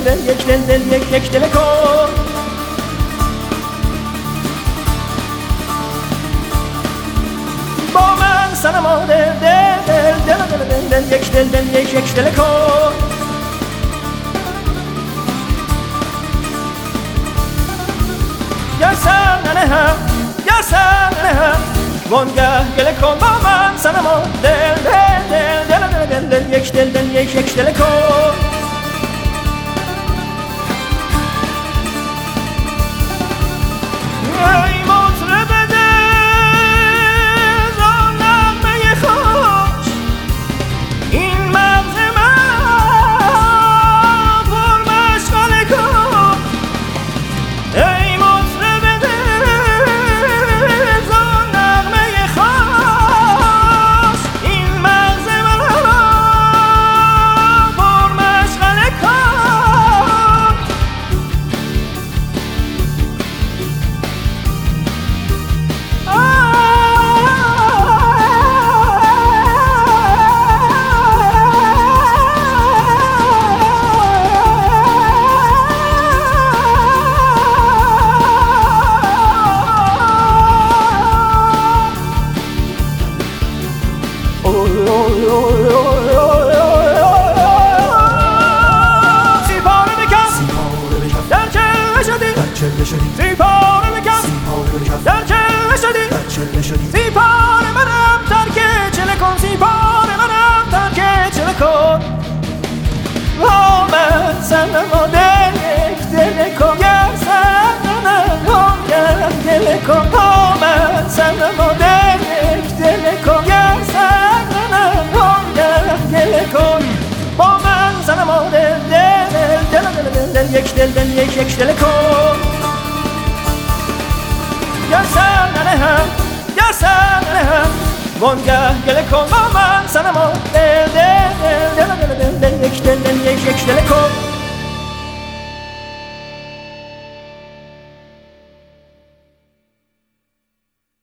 دل یک دل دل یک دل کن با من صنما دل دل دل دل دل دل یک دل دل یک دل کن یا سنم وانگه گله کن با من صنما دل دل دل دل دل دل یک دل دل یک دل کن ای مطرب دل را نغمه خوش این مغز من پر مشغله کن ای مطرب دل را نغمه خوش این مغز من پر مشغله کن سیپاره بکن در چله شدی سیپاره بکن در چله شدی سیپاره منم ترک چله کن سیپاره منم ترک چله کن با من صنما دل یک دل کن گر صنما دل کن با من صنما دل یک دل کن گر صنما دل کن با من صنما دل دل دل دل دل یک دل دل یک دل کن یا سنم وانگه گله کن با من صنما دل دل دل دل دل